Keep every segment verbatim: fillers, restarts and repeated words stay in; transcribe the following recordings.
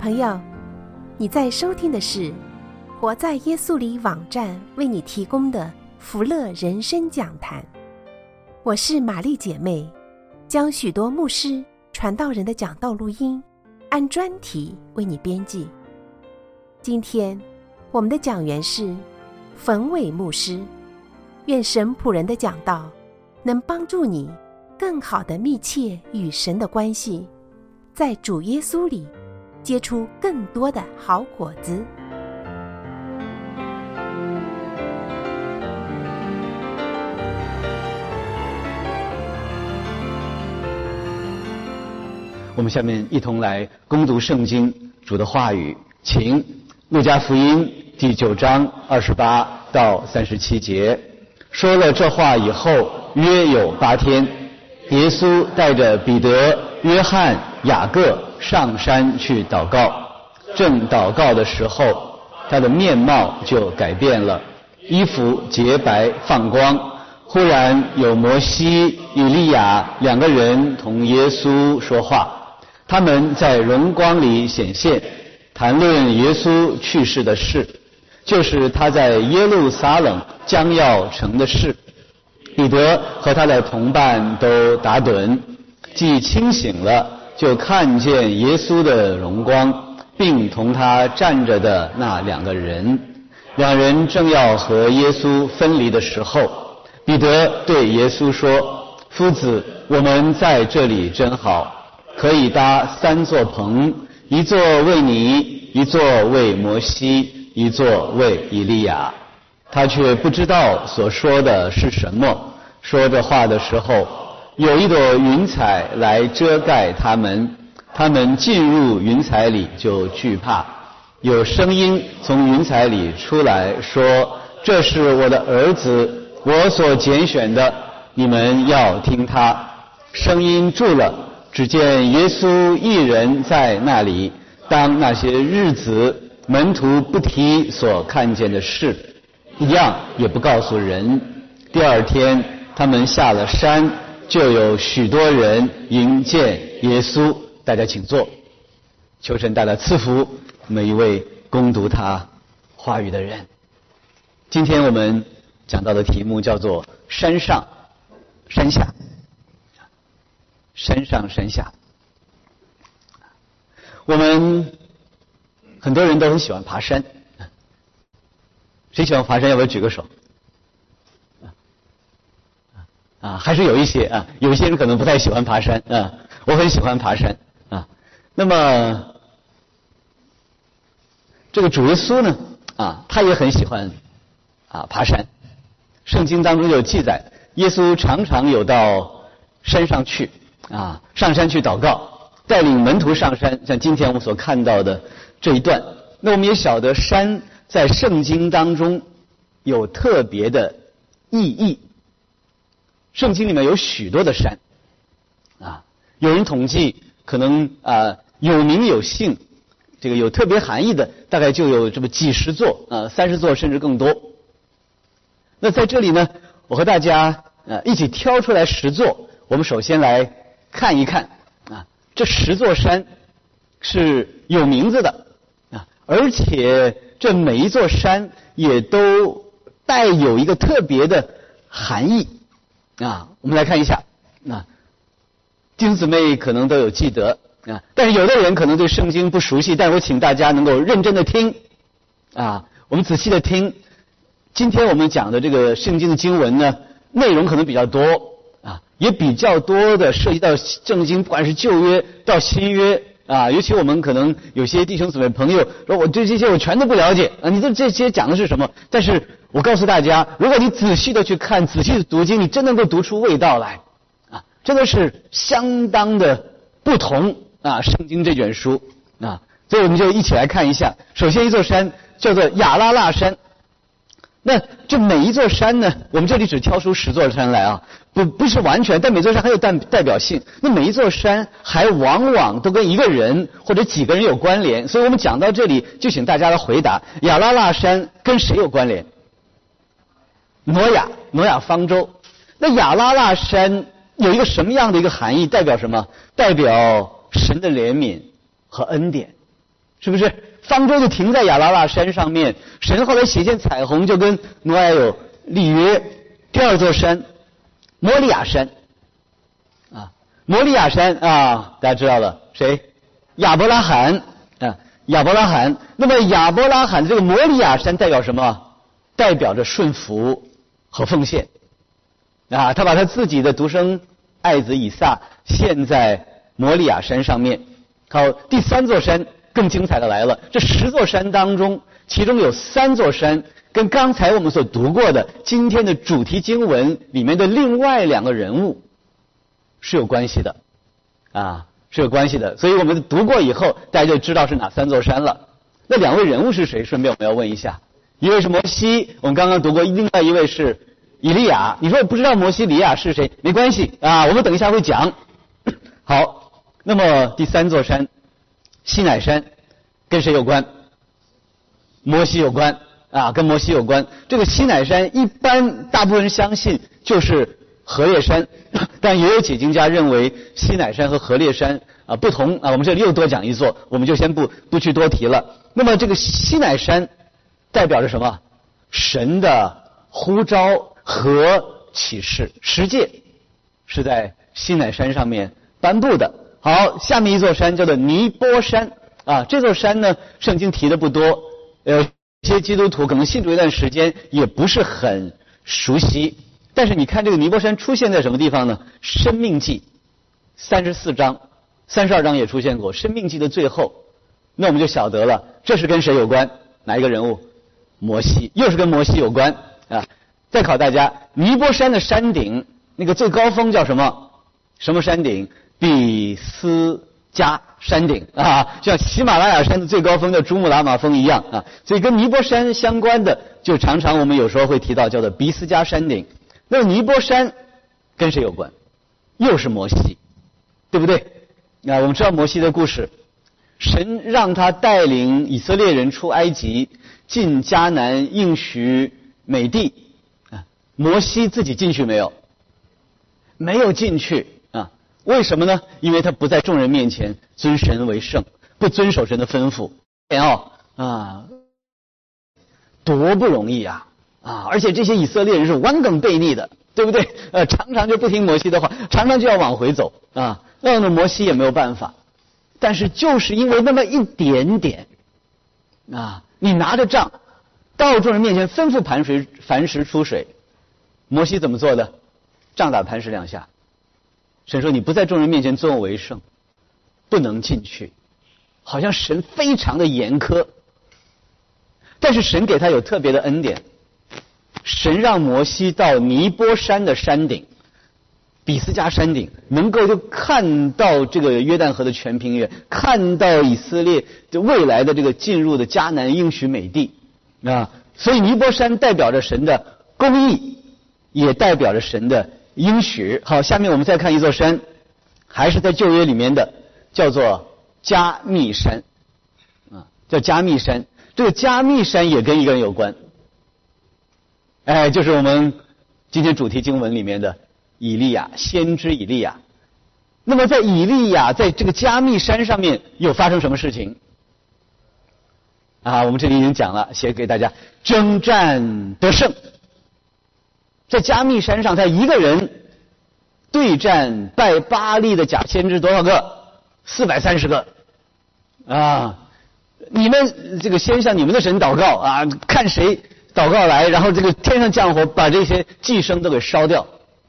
朋友，你在收听的是活在耶稣里网站为你提供的福乐人生讲坛。我是玛丽姐妹，将许多牧师传道人的讲道录音按专题为你编辑。今天我们的讲员是冯伟牧师，愿神仆人的讲道能帮助你更好的密切与神的关系，在主耶稣里结出更多的好果子。 我们下面一同来攻读圣经主的话语，请路加福音第九章二十八到三十七节。说了这话以后，约有八天，耶稣带着彼得、约翰、雅各上山去祷告。正祷告的时候，他的面貌就改变了，衣服洁白放光。忽然有摩西、以利亚两个人同耶稣说话，他们在荣光里显现，谈论耶稣去世的事，就是他在耶路撒冷将要成的事。彼得和他的同伴都打盹，既清醒了，就看见耶稣的荣光，并同他站着的那两个人。两人正要和耶稣分离的时候，彼得对耶稣说：夫子，我们在这里真好，可以搭三座棚，一座为你，一座为摩西，一座为以利亚。他却不知道所说的是什么。说这话的时候，有一朵云彩来遮盖他们，他们进入云彩里就惧怕。有声音从云彩里出来说：这是我的儿子，我所拣选的，你们要听他。声音住了，只见耶稣一人在那里。当那些日子，门徒不提所看见的事，一样也不告诉人。第二天他们下了山，就有许多人迎见耶稣。大家请坐。求神大大赐福每一位攻读他话语的人。今天我们讲到的题目叫做山上山下。山上山下。我们很多人都很喜欢爬山，谁喜欢爬山？要不要举个手？啊，还是有一些啊，有一些人可能不太喜欢爬山啊。我很喜欢爬山啊。那么这个主耶稣呢啊，他也很喜欢啊爬山。圣经当中有记载，耶稣常常有到山上去啊，上山去祷告，带领门徒上山，像今天我们所看到的这一段。那我们也晓得山在圣经当中有特别的意义。圣经里面有许多的山啊，有人统计可能啊有名有姓，这个有特别含义的大概就有这么几十座啊，三十座甚至更多。那在这里呢，我和大家呃一起挑出来十座，我们首先来看一看啊，这十座山是有名字的啊，而且这每一座山也都带有一个特别的含义啊。我们来看一下啊，弟兄姊妹可能都有记得啊，但是有的人可能对圣经不熟悉，但是我请大家能够认真的听啊，我们仔细的听。今天我们讲的这个圣经的经文呢，内容可能比较多啊，也比较多的涉及到圣经，不管是旧约到新约啊，尤其我们可能有些弟兄姊妹朋友说，我对这些我全都不了解啊，你这这些讲的是什么？但是我告诉大家，如果你仔细的去看，仔细的读经，你真能够读出味道来啊，真的是相当的不同啊，圣经这卷书啊，所以我们就一起来看一下。首先一座山叫做亚拉腊山。那这每一座山呢，我们这里只挑出十座山来啊，不不是完全，但每座山很有代代表性。那每一座山还往往都跟一个人或者几个人有关联，所以我们讲到这里，就请大家来回答：亚拉腊山跟谁有关联？挪亚，挪亚方舟。那亚拉腊山有一个什么样的一个含义？代表什么？代表神的怜悯和恩典。 是不是？方舟就停在亚拉腊山上面，神后来显现彩虹，就跟挪亚有立约。第二座山，摩利亚山，啊，摩利亚山啊，大家知道了，谁？亚伯拉罕啊，亚伯拉罕。那么亚伯拉罕这个摩利亚山代表什么？代表着顺服和奉献啊，他把他自己的独生爱子以撒献在摩利亚山上面。好，第三座山更精彩的来了，这十座山当中，其中有三座山跟刚才我们所读过的今天的主题经文里面的另外两个人物是有关系的啊，是有关系的。所以我们读过以后，大家就知道是哪三座山了。那两位人物是谁？顺便我们要问一下，一位是摩西，我们刚刚读过，另外一位是以利亚。你说我不知道摩西、以利亚是谁，没关系啊，我们等一下会讲。好，那么第三座山西乃山跟谁有关？摩西有关啊，跟摩西有关。这个西乃山一般大部分人相信就是何烈山，但也有解经家认为西乃山和何烈山啊不同啊。我们这里又多讲一座，我们就先不不去多提了。那么这个西乃山代表着什么？神的呼召和启示，十诫是在西乃山上面颁布的。好，下面一座山叫做尼波山啊，这座山呢，圣经提的不多，呃，一些基督徒可能信主一段时间也不是很熟悉。但是你看这个尼波山出现在什么地方呢？申命记三十四章、三十二章也出现过，申命记的最后，那我们就晓得了，这是跟谁有关？哪一个人物？摩西，又是跟摩西有关啊。再考大家，尼波山的山顶那个最高峰叫什么？什么山顶？比斯加山顶啊，像喜马拉雅山的最高峰叫珠穆朗玛峰一样啊。所以跟尼波山相关的，就常常我们有时候会提到叫做比斯加山顶。那么尼波山跟谁有关？又是摩西，对不对？啊，我们知道摩西的故事，神让他带领以色列人出埃及，进迦南应许美地啊。摩西自己进去没有？没有进去啊。为什么呢？因为他不在众人面前尊神为圣，不遵守神的吩咐。哦啊，多不容易啊！啊，而且这些以色列人是顽梗悖逆的，对不对？呃，常常就不听摩西的话，常常就要往回走啊。那么摩西也没有办法，但是就是因为那么一点点啊，你拿着杖到众人面前吩咐磐石磐石出水，摩西怎么做的？杖打磐石两下。神说你不在众人面前尊我为圣，不能进去。好像神非常的严苛，但是神给他有特别的恩典。神让摩西到尼波山的山顶，比斯加山顶，能够就看到这个约旦河的全平原，看到以色列就未来的这个进入的迦南应许美地啊。所以尼波山代表着神的公义，也代表着神的应许。好，下面我们再看一座山，还是在旧约里面的，叫做加密山啊，叫加密山。这个加密山也跟一个人有关，哎，就是我们今天主题经文里面的以利亚，先知以利亚。那么在以利亚在这个加密山上面又发生什么事情啊？我们这里已经讲了，写给大家，征战得胜。在加密山上，他一个人对战拜巴力的假先知多少个？四百三十个啊！你们这个先向你们的神祷告啊，看谁祷告来，然后这个天上降火，把这些祭牲都给烧掉。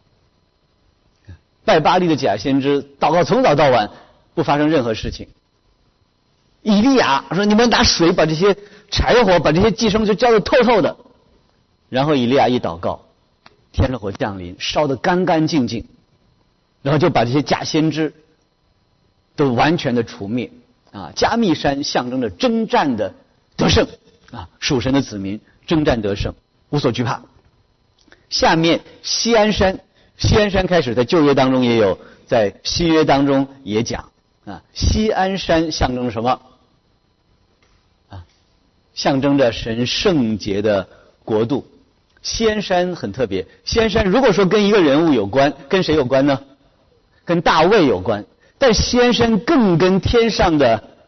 拜巴力的假先知祷告从早到晚，不发生任何事情。以利亚说：“你们拿水把这些柴火，把这些祭牲就浇得透透的。”然后以利亚一祷告，天上火降临，烧得干干净净，然后就把这些假先知都完全的除灭。啊，加密山象征着征战的得胜啊，属神的子民征战得胜，无所惧怕。下面锡安山，锡安山开始在旧约当中也有，在新约当中也讲啊。锡安山象征什么？啊，象征着神圣洁的国度。锡安山很特别，锡安山如果说跟一个人物有关，跟谁有关呢？跟大卫有关。但锡安山更跟天上的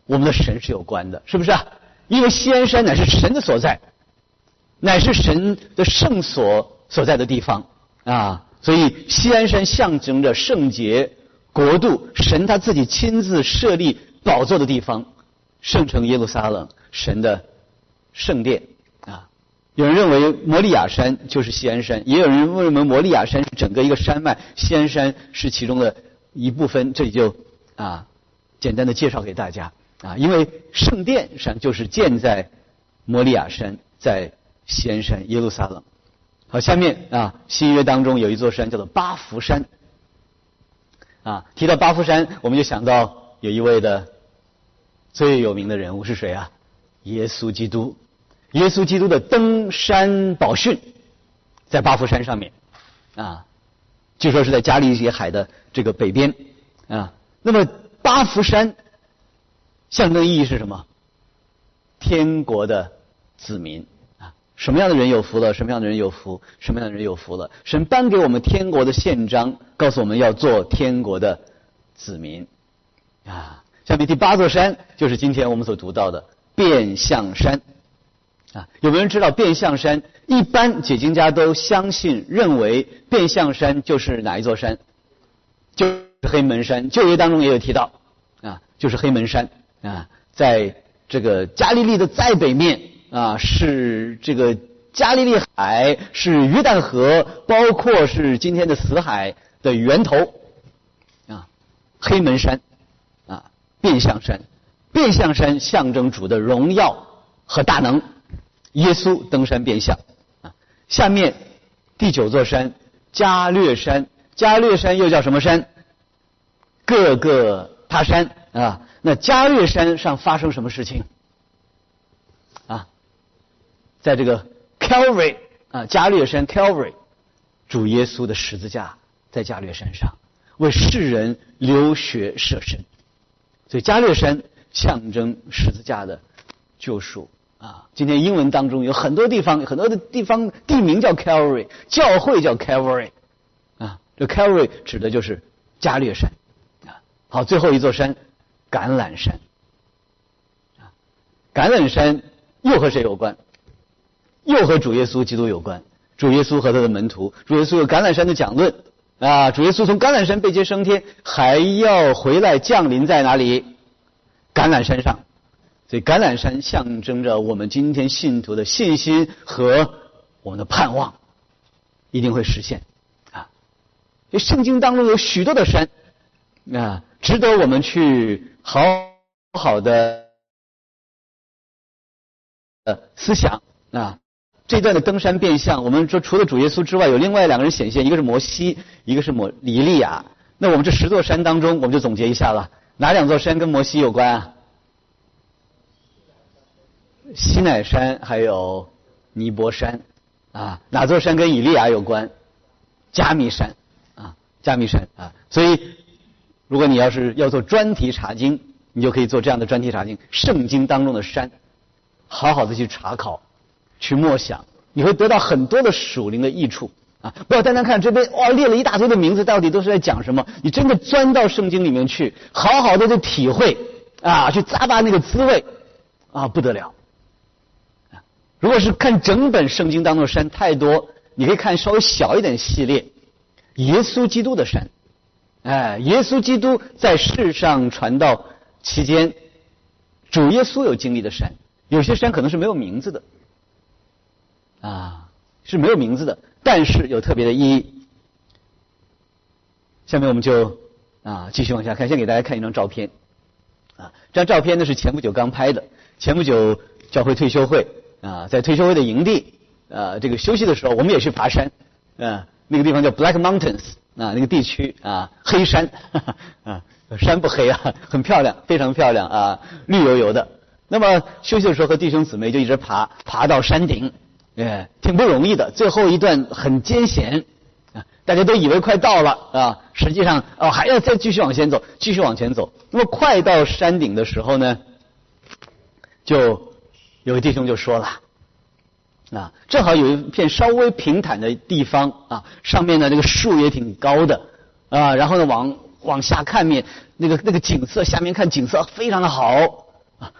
我们的神是有关的，是不是啊？因为锡安山乃是神的所在，乃是神的圣所所在的地方啊，所以锡安山象征着圣洁国度，神他自己亲自设立宝座的地方，圣城耶路撒冷，神的圣殿啊。有人认为摩利亚山就是锡安山，也有人认为摩利亚山是整个一个山脉，锡安山是其中的一部分，这里就啊简单的介绍给大家啊，因为圣殿上就是建在摩利亚山，在锡安山耶路撒冷。好，下面啊新约当中有一座山叫做巴弗山啊，提到巴弗山我们就想到有一位的最有名的人物是谁啊？耶稣基督。耶稣基督的登山宝训在巴弗山上面啊，据说是在加利利海的这个北边啊。那么巴弗山象征意义是什么？天国的子民啊，什么样的人有福了？什么样的人有福？什么样的人有福了？神颁给我们天国的宪章，告诉我们要做天国的子民啊。下面第八座山就是今天我们所读到的变相山啊。有没有人知道变相山？一般解经家都相信认为变相山就是哪一座山？就是黑门山。旧约当中也有提到啊，就是黑门山啊，在这个加利利的再北面啊，是这个加利利海，是约旦河，包括是今天的死海的源头啊。黑门山啊，变相山，变相山象征主的荣耀和大能，耶稣登山变相啊。下面第九座山加略山，加略山又叫什么山？各个他山啊。那加略山上发生什么事情啊？在这个 Calvary 啊，加略山 Calvary， 主耶稣的十字架在加略山上为世人流血舍身，所以加略山象征十字架的救赎啊。今天英文当中有很多地方，很多的地方地名叫 Calvary， 教会叫 Calvary 啊，这 Calvary 指的就是加略山啊。好，最后一座山橄榄山啊，橄榄山又和谁有关？又和主耶稣基督有关。主耶稣和他的门徒，主耶稣有橄榄山的讲论啊，主耶稣从橄榄山被接升天，还要回来降临在哪里？橄榄山上。所以橄榄山象征着我们今天信徒的信心和我们的盼望一定会实现啊。这圣经当中有许多的山啊，值得我们去好好的呃思想啊。这段的登山变相，我们说除了主耶稣之外，有另外两个人显现，一个是摩西，一个是摩以利亚。那我们这十座山当中，我们就总结一下了，哪两座山跟摩西有关啊？西乃山还有尼泊山啊。哪座山跟以利亚有关？加密山啊，加密山啊。所以如果你要是要做专题查经，你就可以做这样的专题查经，圣经当中的山，好好的去查考，去默想，你会得到很多的属灵的益处啊！不要单单看这边哇列了一大堆的名字，到底都是在讲什么？你真的钻到圣经里面去，好好的去体会啊，去咂巴那个滋味啊，不得了！如果是看整本圣经当中的山太多，你可以看稍微小一点系列，耶稣基督的山。哎，耶稣基督在世上传道期间，主耶稣有经历的山，有些山可能是没有名字的。啊，是没有名字的，但是有特别的意义。下面我们就啊继续往下看，先给大家看一张照片。啊，这张照片呢是前不久刚拍的，前不久教会退休会啊，在退休会的营地啊，这个休息的时候，我们也去爬山啊，那个地方叫 Black Mountains 啊，那个地区啊，黑山哈哈啊，山不黑啊，很漂亮，非常漂亮啊，绿油油的。那么休息的时候和弟兄姊妹就一直爬，爬到山顶。哎，挺不容易的，最后一段很艰险啊！大家都以为快到了啊，实际上哦还要再继续往前走，继续往前走。那么快到山顶的时候呢，就有个弟兄就说了啊，正好有一片稍微平坦的地方啊，上面呢这个树也挺高的啊，然后呢往往下看面那个那个景色，下面看景色非常的好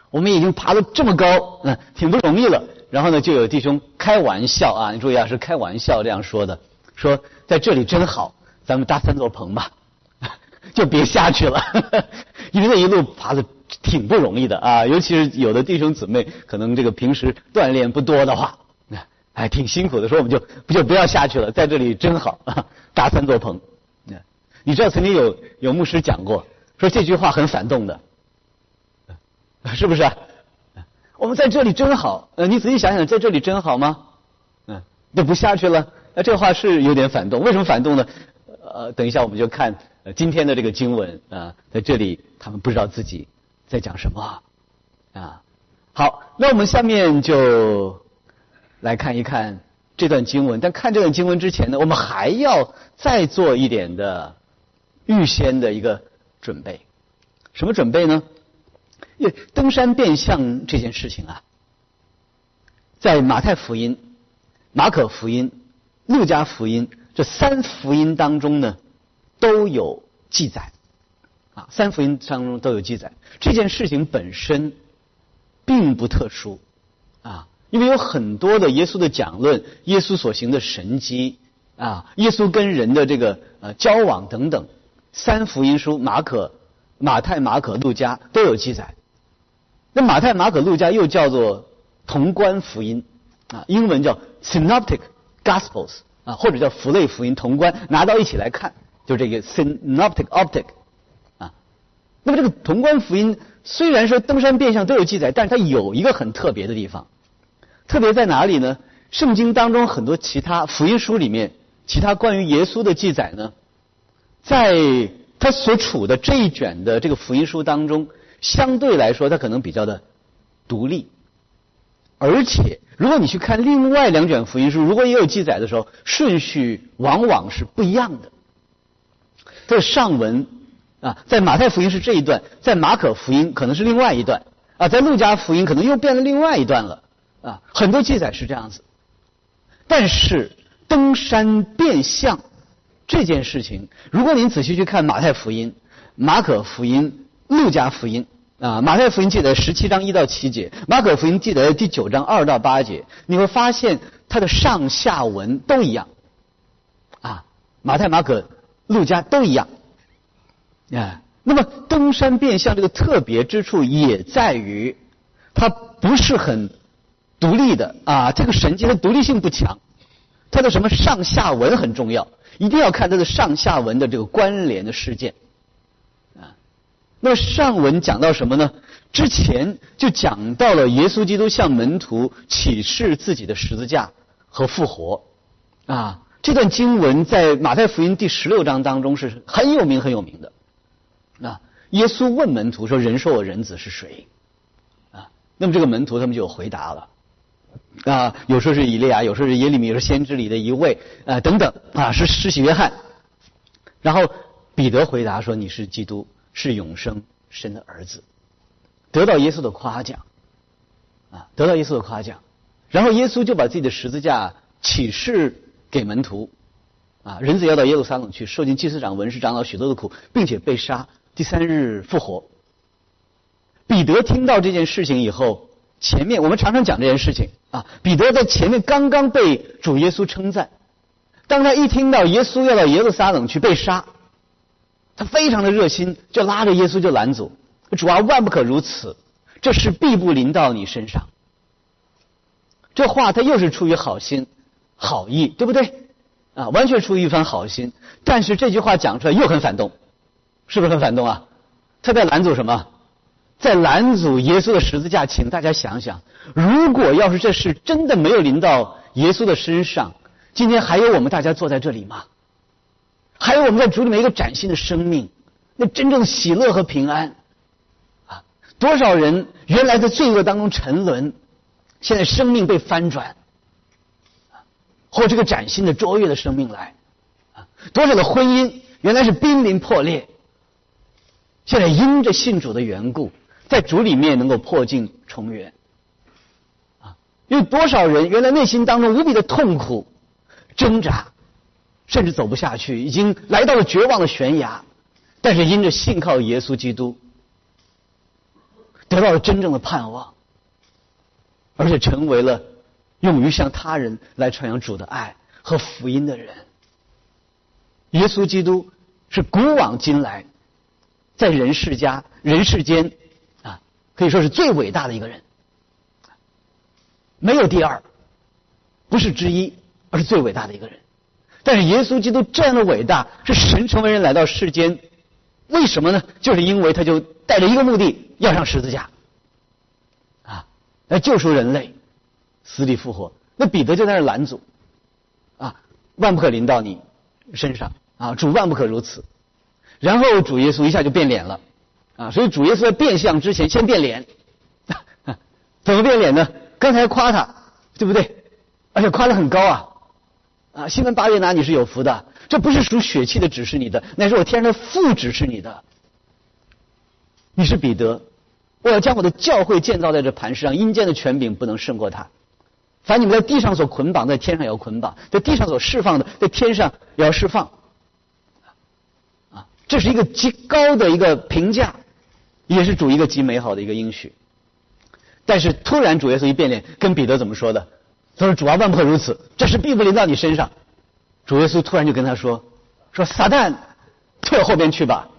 我们已经爬得这么高，嗯，挺不容易了。然后呢，就有弟兄开玩笑啊，你注意啊，是开玩笑这样说的，说在这里真好，咱们搭三座棚吧，就别下去了，因为那一路爬得挺不容易的啊，尤其是有的弟兄姊妹可能这个平时锻炼不多的话，哎，挺辛苦的，说我们就不就不要下去了，在这里真好，搭三座棚。你知道曾经有有牧师讲过，说这句话很反动的，是不是啊？我们在这里真好，呃，你仔细想想，在这里真好吗？嗯，就不下去了。那这话是有点反动，为什么反动呢？呃，等一下我们就看、呃、今天的这个经文啊、呃，在这里他们不知道自己在讲什么啊。好，那我们下面就来看一看这段经文。但看这段经文之前呢，我们还要再做一点的预先的一个准备。什么准备呢？因为登山变相这件事情啊，在马太福音、马可福音、路加福音这三福音当中呢，都有记载啊，三福音当中都有记载。这件事情本身并不特殊啊，因为有很多的耶稣的讲论、耶稣所行的神迹啊，耶稣跟人的这个呃交往等等，三福音书马可、马太、马可、路加都有记载。那马太、马可、路加又叫做同观福音啊，英文叫 Synoptic Gospels 啊，或者叫福类福音，同观，拿到一起来看，就这个 Synoptic Optic 啊。那么这个同观福音虽然说登山变相都有记载，但是它有一个很特别的地方，特别在哪里呢？圣经当中很多其他福音书里面，其他关于耶稣的记载呢，在他所处的这一卷的这个福音书当中，相对来说它可能比较的独立。而且如果你去看另外两卷福音书，如果也有记载的时候，顺序往往是不一样的。这个上文啊，在马太福音是这一段，在马可福音可能是另外一段啊，在路加福音可能又变了另外一段了啊，很多记载是这样子。但是登山变相这件事情，如果您仔细去看马太福音、马可福音、路加福音啊，马太福音记载十七章一到七节，马可福音记载第九章二到八节，你会发现它的上下文都一样啊，马太、马可、路加都一样啊。那么登山变相这个特别之处也在于，它不是很独立的啊，这个神迹的独立性不强，它的什么上下文很重要，一定要看它的上下文的这个关联的事件啊。那么上文讲到什么呢？之前就讲到了耶稣基督向门徒启示自己的十字架和复活啊。这段经文在马太福音第十六章当中是很有名很有名的啊。耶稣问门徒说：“人说我人子是谁？”啊，那么这个门徒他们就有回答了啊，有说是以利亚，有说是耶利米，有说先知里的一位啊等等啊，是施洗约翰。然后彼得回答说：“你是基督，是永生神的儿子。”得到耶稣的夸奖啊，得到耶稣的夸奖。然后耶稣就把自己的十字架启示给门徒啊，人子要到耶路撒冷去，受尽祭司长、文士长老许多的苦，并且被杀，第三日复活。彼得听到这件事情以后，前面我们常常讲这件事情啊，彼得在前面刚刚被主耶稣称赞，当他一听到耶稣要到耶路撒冷去被杀，他非常的热心，就拉着耶稣就拦阻，主啊，万不可如此，这事必不临到你身上。这话他又是出于好心好意，对不对啊？完全出于一番好心，但是这句话讲出来又很反动，是不是很反动啊？他在拦阻什么？在拦阻耶稣的十字架。请大家想想，如果要是这事真的没有临到耶稣的身上，今天还有我们大家坐在这里吗？还有我们在主里面一个崭新的生命，那真正的喜乐和平安啊！多少人原来在罪恶当中沉沦，现在生命被翻转，或这个崭新的卓越的生命来啊！多少的婚姻原来是濒临破裂，现在因着信主的缘故，在主里面能够破镜重圆啊！有多少人原来内心当中无比的痛苦挣扎，甚至走不下去，已经来到了绝望的悬崖，但是因着信靠耶稣基督， 得到了真正的盼望，而且成为了勇于向他人来传扬主的爱和福音的人。耶稣基督是古往今来在人世家人世间啊，可以说是最伟大的一个人，没有第二，不是之一，而是最伟大的一个人。但是耶稣基督这样的伟大，是神成为人来到世间，为什么呢？就是因为他就带着一个目的，要上十字架啊，来救赎人类，死里复活。那彼得就在那拦阻啊，万不可临到你身上啊，主万不可如此。然后主耶稣一下就变脸了啊，所以主耶稣在变相之前先变脸，怎么变脸呢？刚才夸他，对不对？而且夸得很高啊啊！西门巴约拿，你是有福的，这不是属血气的指示你的，乃是我天上的父指示你的。你是彼得，我要将我的教会建造在这磐石上，阴间的权柄不能胜过他。凡你们在地上所捆绑，在天上也要捆绑；在地上所释放的，在天上也要释放。啊，这是一个极高的一个评价，也是主一个极美好的一个应许。但是突然主耶稣一变脸，跟彼得怎么说的？他说：“主啊，万不可如此，这事必不临到你身上。”主耶稣突然就跟他说：“说撒旦，退后边去吧！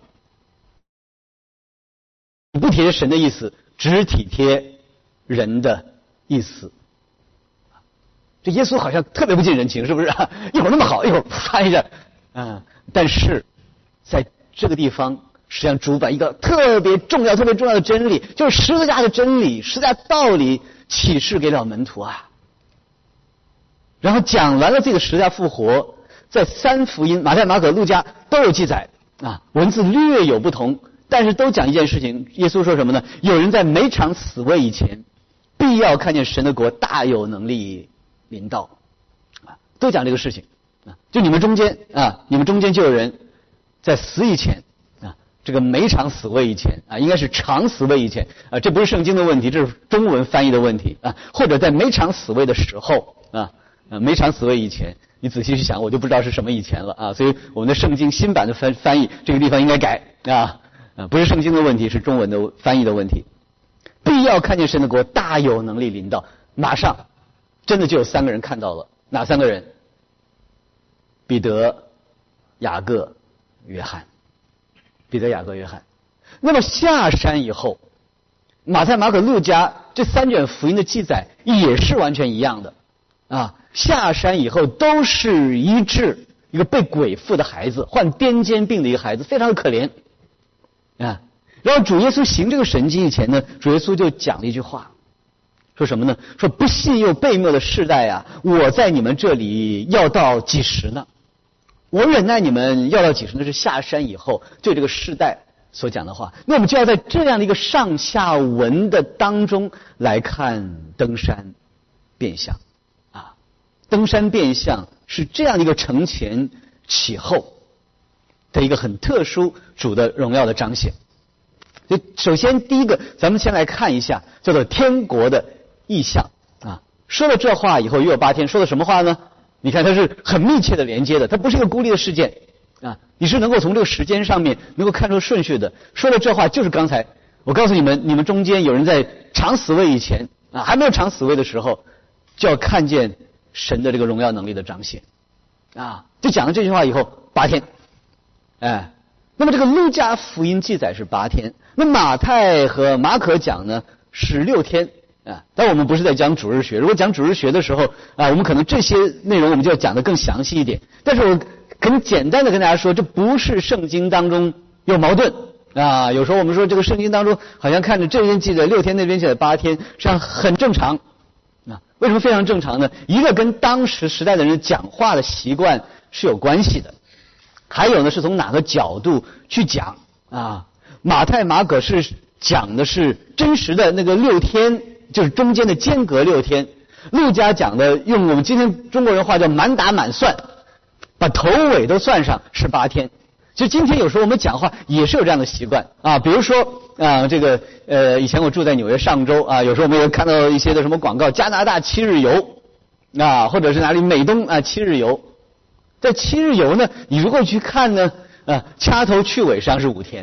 你不体贴神的意思，只体贴人的意思。”这耶稣好像特别不近人情，是不是？一会儿那么好，一会儿啪一下，嗯。但是在这个地方，实际上主把一个特别重要、特别重要的真理，就是十字架的真理、十字架道理启示给了门徒啊。然后讲完了这个十字架复活，在三福音马太、马可、路加都有记载啊，文字略有不同，但是都讲一件事情。耶稣说什么呢？有人在每场死位以前，必要看见神的国大有能力临到啊，都讲这个事情啊。就你们中间啊，你们中间就有人在死以前啊，这个每场死位以前啊，应该是常死位以前啊，这不是圣经的问题，这是中文翻译的问题啊，或者在每场死位的时候啊。啊，每场死位以前，你仔细去想，我就不知道是什么以前了啊。所以我们的圣经新版的翻翻译，这个地方应该改啊啊，不是圣经的问题，是中文的翻译的问题。必要看见神的国大有能力临到，马上真的就有三个人看到了，哪三个人？彼得、雅各、约翰。彼得、雅各、约翰。那么下山以后，马太、马可、路加这三卷福音的记载也是完全一样的。啊，下山以后都是医治一个被鬼附的孩子，患癫痫病的一个孩子，非常的可怜啊。然后主耶稣行这个神迹以前呢，主耶稣就讲了一句话，说什么呢？说不信又悖谬的世代啊，我在你们这里要到几时呢？我忍耐你们要到几时呢？是下山以后对这个世代所讲的话。那我们就要在这样的一个上下文的当中来看登山变相。登山变相是这样一个承前启后的一个很特殊主的荣耀的彰显。就首先第一个，咱们先来看一下叫做天国的意象啊。说了这话以后又有八天，说的什么话呢？你看它是很密切的连接的，它不是一个孤立的事件啊。你是能够从这个时间上面能够看出顺序的。说了这话就是刚才我告诉你们，你们中间有人在常死位以前啊，还没有常死位的时候，就要看见神的这个荣耀能力的彰显啊，就讲了这句话以后八天，哎，那么这个路加福音记载是八天，那马太和马可讲呢是六天啊。但我们不是在讲主日学，如果讲主日学的时候啊，我们可能这些内容我们就要讲得更详细一点。但是我很简单的跟大家说，这不是圣经当中有矛盾啊。有时候我们说这个圣经当中好像看着这边记载六天，那边记载八天，实际上很正常。啊，为什么非常正常呢？一个跟当时时代的人讲话的习惯是有关系的，还有呢是从哪个角度去讲啊？马太、马可是讲的是真实的那个六天，就是中间的间隔六天；路加讲的用我们今天中国人话叫满打满算，把头尾都算上是八天。其实今天有时候我们讲话也是有这样的习惯啊，比如说啊，这个呃，以前我住在纽约上州啊，有时候我们也看到一些的什么广告，加拿大七日游啊，或者是哪里美东啊七日游。在七日游呢，你如果去看呢，啊，掐头去尾实际上是五天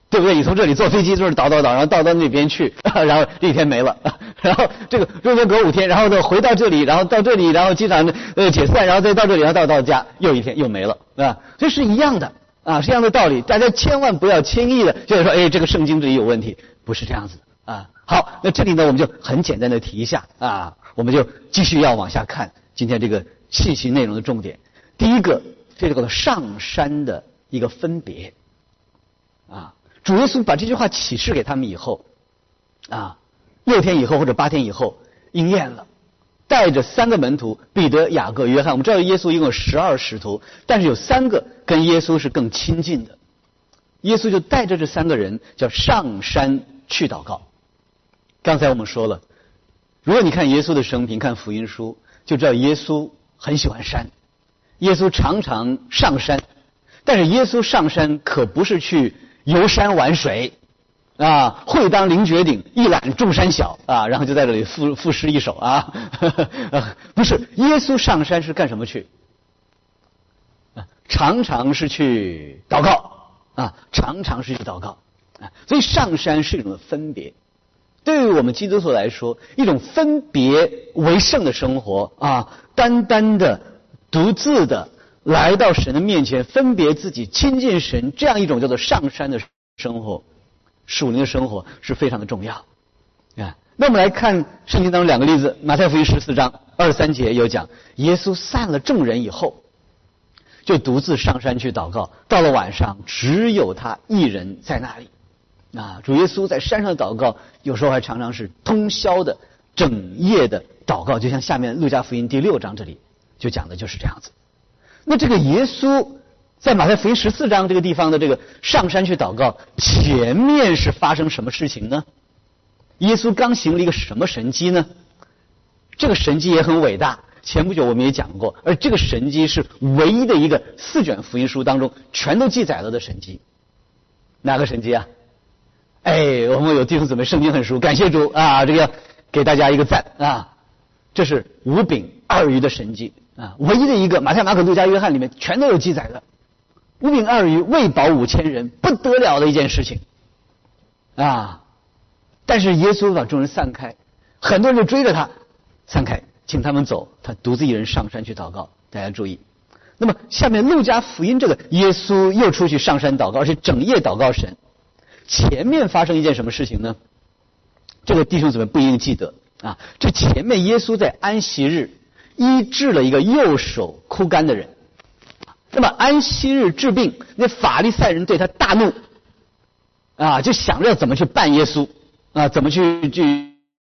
对不对？你从这里坐飞机就是倒倒倒，然后倒到那边去，然后这一天没了，然后这个中间隔五天，然后呢回到这里，然后到这里，然后机场呃解散，然后再到这里，然后到到家又一天又没了，啊，这是一样的啊，是一样的道理。大家千万不要轻易的就是说，哎，这个圣经这里有问题，不是这样子的啊。好，那这里呢我们就很简单的提一下啊，我们就继续要往下看今天这个信息内容的重点。第一个，这个上山的一个分别啊。主耶稣把这句话启示给他们以后，啊，六天以后或者八天以后应验了，带着三个门徒彼得、雅各、约翰。我们知道耶稣一共有十二使徒，但是有三个跟耶稣是更亲近的。耶稣就带着这三个人叫上山去祷告。刚才我们说了，如果你看耶稣的生平，看福音书，就知道耶稣很喜欢山，耶稣常常上山，但是耶稣上山可不是去游山玩水啊，会当凌绝顶，一览众山小啊，然后就在这里赋赋诗一首啊，呵呵不是，耶稣上山是干什么去？啊，常常是去祷告啊，常常是去祷告啊，所以上山是一种分别。对于我们基督徒来说，一种分别为圣的生活啊，单单的、独自的来到神的面前，分别自己，亲近神，这样一种叫做上山的生活，属灵的生活是非常的重要啊。那我们来看圣经当中两个例子，马太福音十四章二十三节有讲，耶稣散了众人以后，就独自上山去祷告，到了晚上，只有他一人在那里。啊，主耶稣在山上祷告，有时候还常常是通宵的、整夜的祷告，就像下面路加福音第六章这里就讲的就是这样子。那这个耶稣在马太福音十四章这个地方的这个上山去祷告，前面是发生什么事情呢？耶稣刚行了一个什么神迹呢？这个神迹也很伟大，前不久我们也讲过，而这个神迹是唯一的一个四卷福音书当中全都记载了的神迹。哪个神迹啊？哎，我们有弟兄姊妹圣经很熟，感谢主啊！这个给大家一个赞啊！这是五饼二鱼的神迹啊，唯一的一个，马太、马可、路加、约翰里面全都有记载的。五饼二鱼喂饱五千人，不得了的一件事情啊！但是耶稣把众人散开，很多人就追着他散开，请他们走，他独自一人上山去祷告。大家注意，那么下面路加福音这个耶稣又出去上山祷告，而且整夜祷告神。前面发生一件什么事情呢？这个弟兄姊妹不一定记得啊。这前面耶稣在安息日医治了一个右手枯干的人。那么安息日治病，那法利赛人对他大怒啊，就想着怎么去办耶稣啊，怎么去去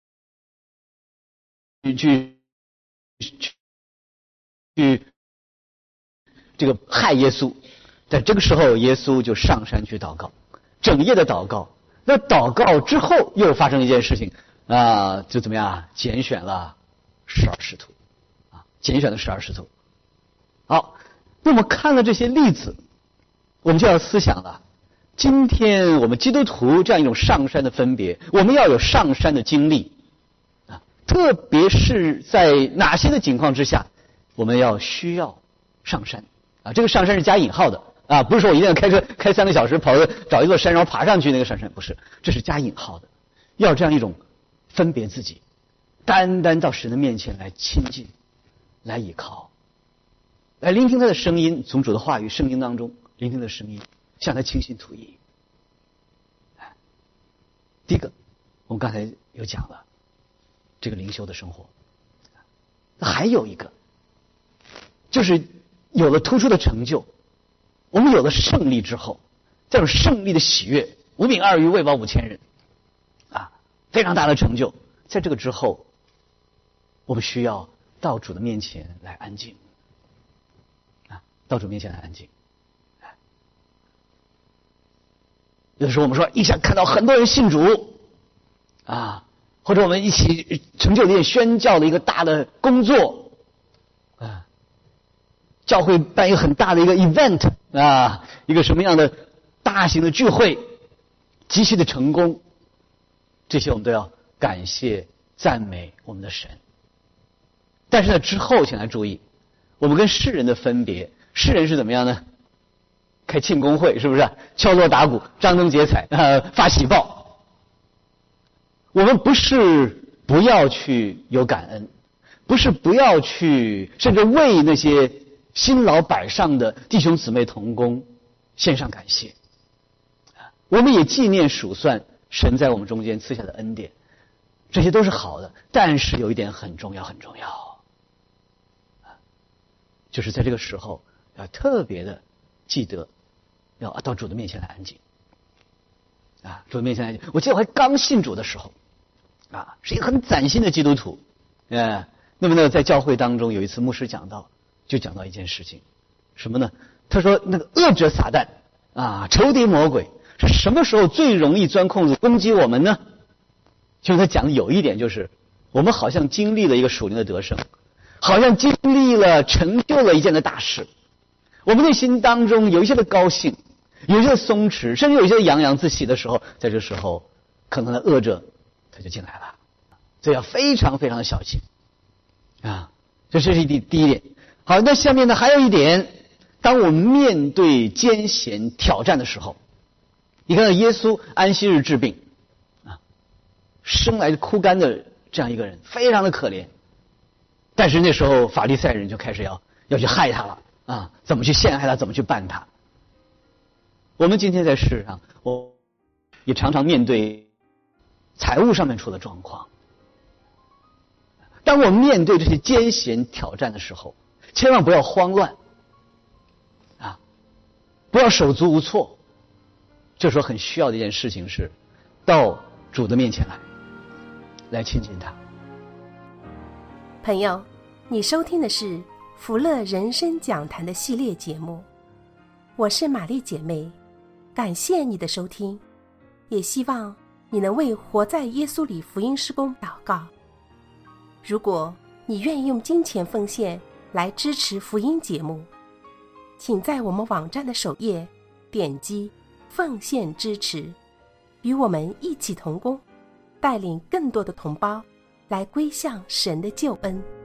去去去去这个害耶稣。在这个时候，耶稣就上山去祷告。整夜的祷告，那祷告之后又发生一件事情啊，就怎么样？拣选了十二使徒啊，拣选了十二使徒。好，那么看了这些例子，我们就要思想了。今天我们基督徒这样一种上山的分别，我们要有上山的经历啊，特别是在哪些的情况之下，我们要需要上山啊？这个上山是加引号的。啊，不是说我一定要开车开三个小时跑找一座山然后爬上去那个上山，不是，这是加引号的，要这样一种分别自己，单单到神的面前来亲近，来倚靠，来聆听他的声音，从主的话语圣经当中聆听他的声音，向他倾心吐意。第一个，我们刚才有讲了这个灵修的生活，还有一个就是有了突出的成就。我们有了胜利之后，这种胜利的喜悦，五饼二鱼喂饱五千人，啊，非常大的成就。在这个之后，我们需要到主的面前来安静，啊，到主面前来安静。有的时候我们说一下看到很多人信主，啊，或者我们一起成就了一件宣教的一个大的工作，啊。教会办一个很大的一个 event 啊，一个什么样的大型的聚会，极其的成功，这些我们都要感谢赞美我们的神。但是呢，之后请来注意，我们跟世人的分别，世人是怎么样呢？ 开庆功会，是不是？敲锣打鼓，张灯结彩，呃，发喜报。我们不是不要去有感恩，不是不要去，甚至为那些辛劳摆上的弟兄姊妹同工献上感谢。我们也纪念数算神在我们中间赐下的恩典，这些都是好的。但是有一点很重要，很重要，就是在这个时候要特别的记得，要到主的面前来安静。啊，主的面前来安静。我记得我还刚信主的时候，啊，是一个很崭新的基督徒，呃，那么呢，在教会当中有一次牧师讲到，就讲到一件事情，什么呢？他说那个恶者撒旦啊，仇敌魔鬼是什么时候最容易钻空子攻击我们呢？就是他讲的有一点，就是我们好像经历了一个属灵的得胜，好像经历了成就了一件的大事，我们内心当中有一些的高兴，有一些的松弛，甚至有一些的洋洋自喜的时候，在这时候可能的恶者他就进来了，这要非常非常的小心啊！这这是第第一点。好，那下面呢还有一点，当我们面对艰险挑战的时候，你看到耶稣安息日治病啊，生来枯干的这样一个人，非常的可怜。但是那时候法利赛人就开始要要去害他了啊，怎么去陷害他，怎么去办他。我们今天在世上，我也常常面对财务上面出的状况。当我们面对这些艰险挑战的时候，千万不要慌乱啊，不要手足无措。这时候很需要的一件事情是，到主的面前来，来亲近他。 朋友，你收听的是福乐人生讲坛的系列节目，我是玛丽姐妹，感谢你的收听，也希望你能为活在耶稣里福音事工祷告。如果你愿意用金钱奉献来支持福音节目，请在我们网站的首页点击奉献支持，与我们一起同工，带领更多的同胞来归向神的救恩。